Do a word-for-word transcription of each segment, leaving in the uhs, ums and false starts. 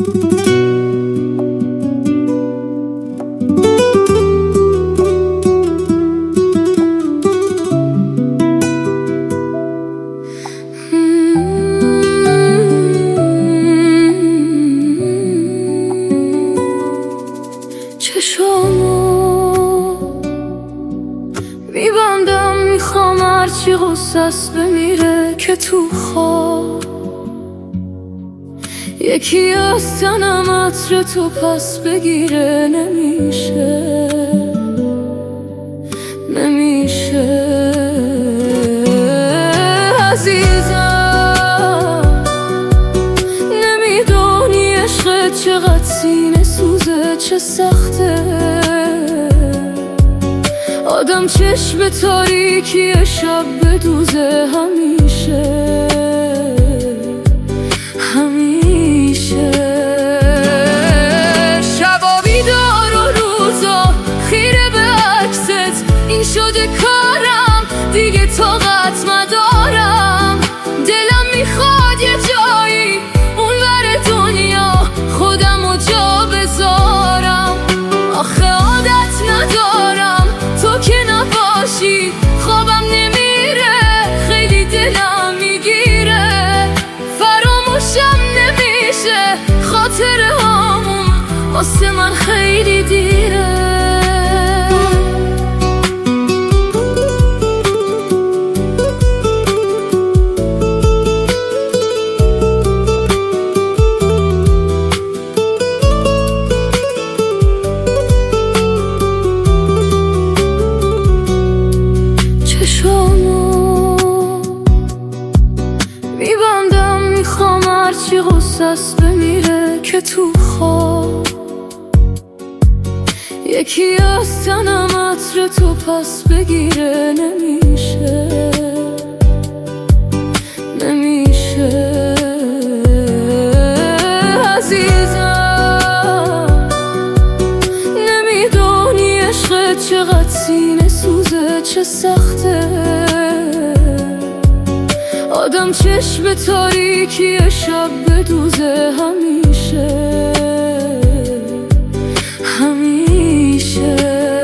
میبندم، میخوام هرچی غصص بمیره که تو خواب یکی از تنم عطر تو پس بگیره. نمیشه نمیشه عزیزم، نمیدونی عشقت چقدر سینه سوزه، چه سخته آدم چشم تاریکی شب بدوزه. همیشه همیشه شبا بیدار و روزا خیره به عکست، این شده کارم دیگه طاقت مدارم. دلم میخواد یه جایی اون ور دنیا خودمو جا بذارم، آخه عادت ندارم تو که نباشی خوابم نمیره، خیلی دلم میگیره، فراموشم نمیشه خاطره هامون، واسه من خیلی دیره. میبندم، میخوام هرچی غصص بمیره که تو خواب یکی از تنم عطر تو پس بگیره. نمیشه نمیشه عزیزم، نمیدونی عشقت چقدر سینه سوزه، چه سخته آدم چشم تاریکی شب بدوزه. همیشه همیشه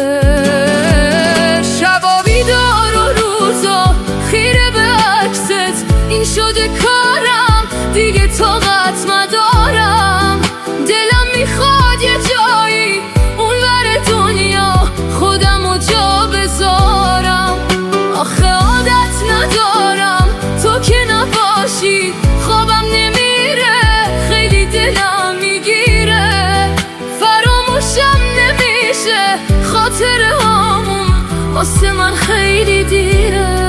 شبا بیدار و روزا خیره به عکست، این شده کارم دیگه طاقت مدارم. دلم میخواد یه جایی اون ور دنیا خودمو جا بذارم، آخه عادت ندارم تو که نباشی خوابم نمیره، خیلی دلم میگیره، فراموشم نمیشه خاطره هامون، واسه من خیلی دیره.